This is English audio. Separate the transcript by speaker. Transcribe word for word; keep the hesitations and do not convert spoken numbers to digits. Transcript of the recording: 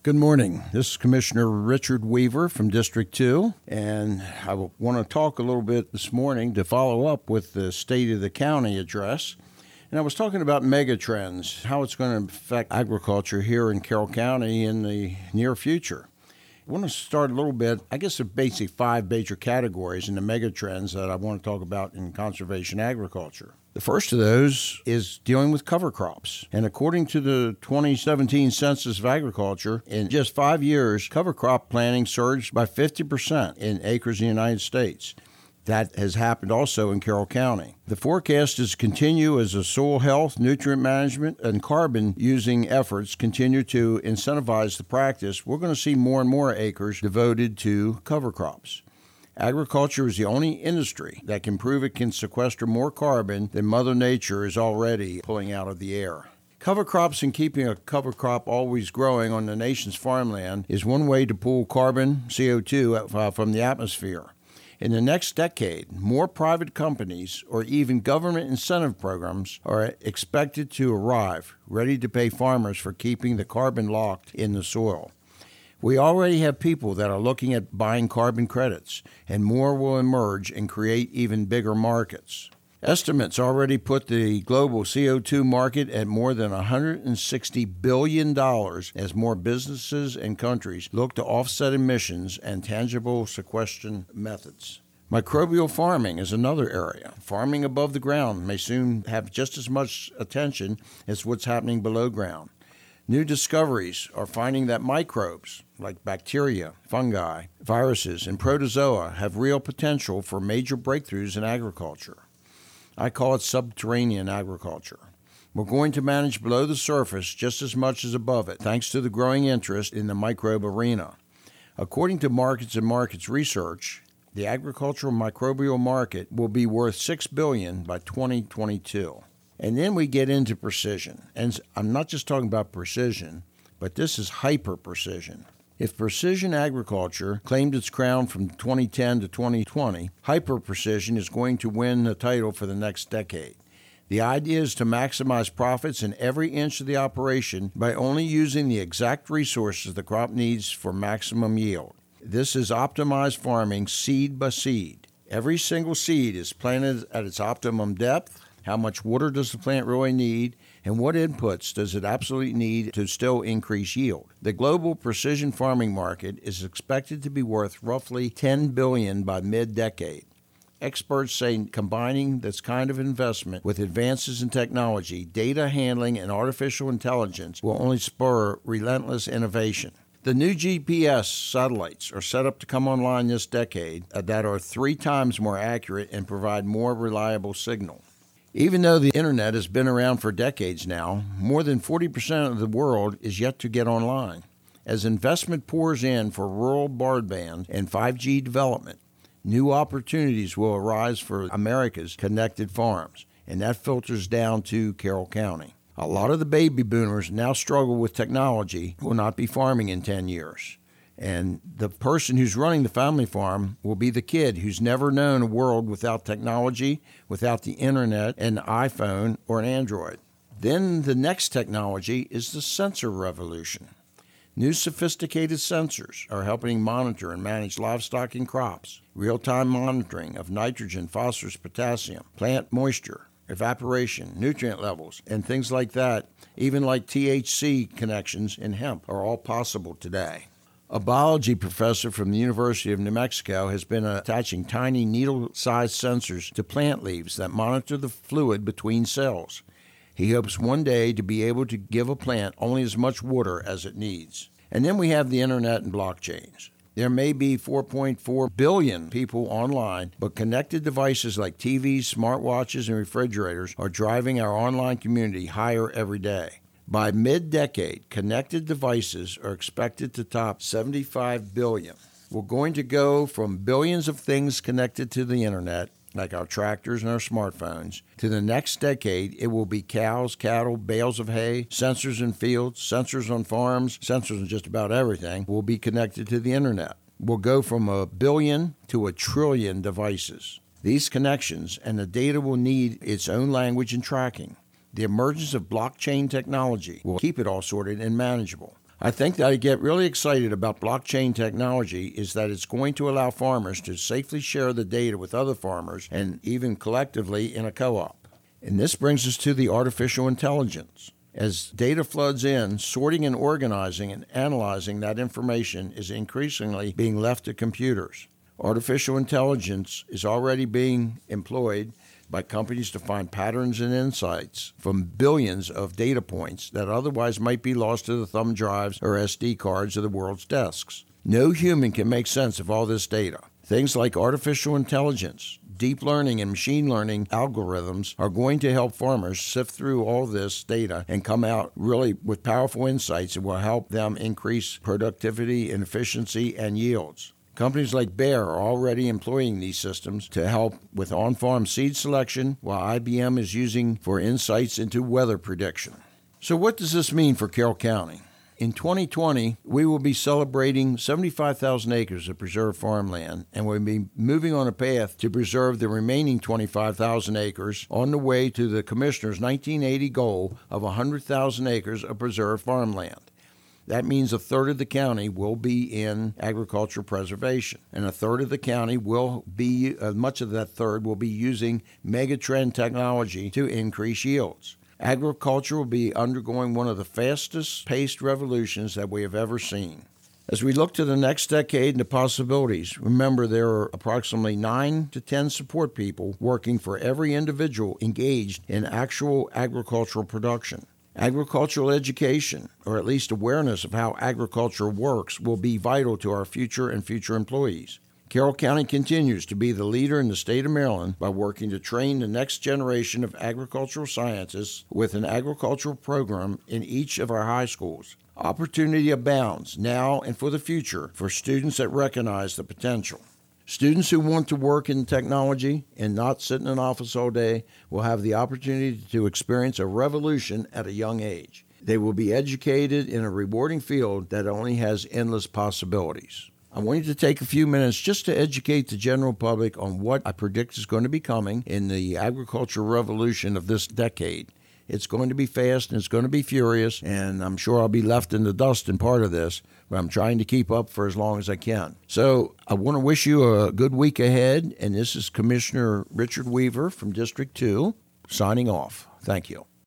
Speaker 1: Good morning. This is Commissioner Richard Weaver from District two, and I want to talk a little bit this morning to follow up with the State of the County address. And I was talking about megatrends, how it's going to affect agriculture here in Carroll County in the near future. I want to start a little bit, I guess there are basically five major categories in the megatrends that I want to talk about in conservation agriculture. The first of those is dealing with cover crops. And according to the twenty seventeen Census of Agriculture, in just five years, cover crop planting surged by fifty percent in acres in the United States. That has happened also in Carroll County. The forecast is to continue as the soil health, nutrient management, and carbon using efforts continue to incentivize the practice. We're going to see more and more acres devoted to cover crops. Agriculture is the only industry that can prove it can sequester more carbon than Mother Nature is already pulling out of the air. Cover crops and keeping a cover crop always growing on the nation's farmland is one way to pull carbon, C O two, from the atmosphere. In the next decade, more private companies or even government incentive programs are expected to arrive, ready to pay farmers for keeping the carbon locked in the soil. We already have people that are looking at buying carbon credits, and more will emerge and create even bigger markets. Estimates already put the global C O two market at more than one hundred sixty billion dollars as more businesses and countries look to offset emissions and tangible sequestration methods. Microbial farming is another area. Farming above the ground may soon have just as much attention as what's happening below ground. New discoveries are finding that microbes, like bacteria, fungi, viruses, and protozoa, have real potential for major breakthroughs in agriculture. I call it subterranean agriculture. We're going to manage below the surface just as much as above it, thanks to the growing interest in the microbe arena. According to Markets and Markets Research, the agricultural microbial market will be worth six billion dollars by twenty twenty-two. And then we get into precision. And I'm not just talking about precision, but this is hyper-precision. If precision agriculture claimed its crown from twenty ten to twenty twenty, hyper-precision is going to win the title for the next decade. The idea is to maximize profits in every inch of the operation by only using the exact resources the crop needs for maximum yield. This is optimized farming seed by seed. Every single seed is planted at its optimum depth. How much water does the plant really need, and what inputs does it absolutely need to still increase yield? The global precision farming market is expected to be worth roughly ten billion dollars by mid-decade. Experts say combining this kind of investment with advances in technology, data handling, and artificial intelligence will only spur relentless innovation. The new G P S satellites are set up to come online this decade that are three times more accurate and provide more reliable signal. Even though the internet has been around for decades now, more than forty percent of the world is yet to get online. As investment pours in for rural broadband and five G development, new opportunities will arise for America's connected farms, and that filters down to Carroll County. A lot of the baby boomers now struggle with technology will not be farming in ten years. And the person who's running the family farm will be the kid who's never known a world without technology, without the internet, an iPhone, or an Android. Then the next technology is the sensor revolution. New sophisticated sensors are helping monitor and manage livestock and crops, real-time monitoring of nitrogen, phosphorus, potassium, plant moisture, evaporation, nutrient levels, and things like that, even like T H C connections in hemp, are all possible today. A biology professor from the University of New Mexico has been attaching tiny needle-sized sensors to plant leaves that monitor the fluid between cells. He hopes one day to be able to give a plant only as much water as it needs. And then we have the internet and blockchains. There may be four point four billion people online, but connected devices like T Vs, smartwatches, and refrigerators are driving our online community higher every day. By mid-decade, connected devices are expected to top seventy-five billion. We're going to go from billions of things connected to the internet, like our tractors and our smartphones, to the next decade, it will be cows, cattle, bales of hay, sensors in fields, sensors on farms, sensors on just about everything will be connected to the internet. We'll go from a billion to a trillion devices. These connections and the data will need its own language and tracking. The emergence of blockchain technology will keep it all sorted and manageable. I think that I get really excited about blockchain technology is that it's going to allow farmers to safely share the data with other farmers and even collectively in a co-op. And this brings us to the artificial intelligence. As data floods in, sorting and organizing and analyzing that information is increasingly being left to computers. Artificial intelligence is already being employed by companies to find patterns and insights from billions of data points that otherwise might be lost to the thumb drives or S D cards of the world's desks. No human can make sense of all this data. Things like artificial intelligence, deep learning, and machine learning algorithms are going to help farmers sift through all this data and come out really with powerful insights that will help them increase productivity and efficiency and yields. Companies like Bayer are already employing these systems to help with on-farm seed selection, while I B M is using for insights into weather prediction. So what does this mean for Carroll County? In twenty twenty, we will be celebrating seventy-five thousand acres of preserved farmland, and we'll be moving on a path to preserve the remaining twenty-five thousand acres on the way to the Commissioner's nineteen eighty goal of one hundred thousand acres of preserved farmland. That means a third of the county will be in agricultural preservation, and a third of the county will be, uh, much of that third will be using megatrend technology to increase yields. Agriculture will be undergoing one of the fastest paced revolutions that we have ever seen. As we look to the next decade and the possibilities, remember there are approximately nine to ten support people working for every individual engaged in actual agricultural production. Agricultural education, or at least awareness of how agriculture works, will be vital to our future and future employees. Carroll County continues to be the leader in the state of Maryland by working to train the next generation of agricultural scientists with an agricultural program in each of our high schools. Opportunity abounds now and for the future for students that recognize the potential. Students who want to work in technology and not sit in an office all day will have the opportunity to experience a revolution at a young age. They will be educated in a rewarding field that only has endless possibilities. I want you to take a few minutes just to educate the general public on what I predict is going to be coming in the agricultural revolution of this decade. It's going to be fast and it's going to be furious, and I'm sure I'll be left in the dust in part of this, but I'm trying to keep up for as long as I can. So I want to wish you a good week ahead, and this is Commissioner Richard Weaver from District two signing off. Thank you.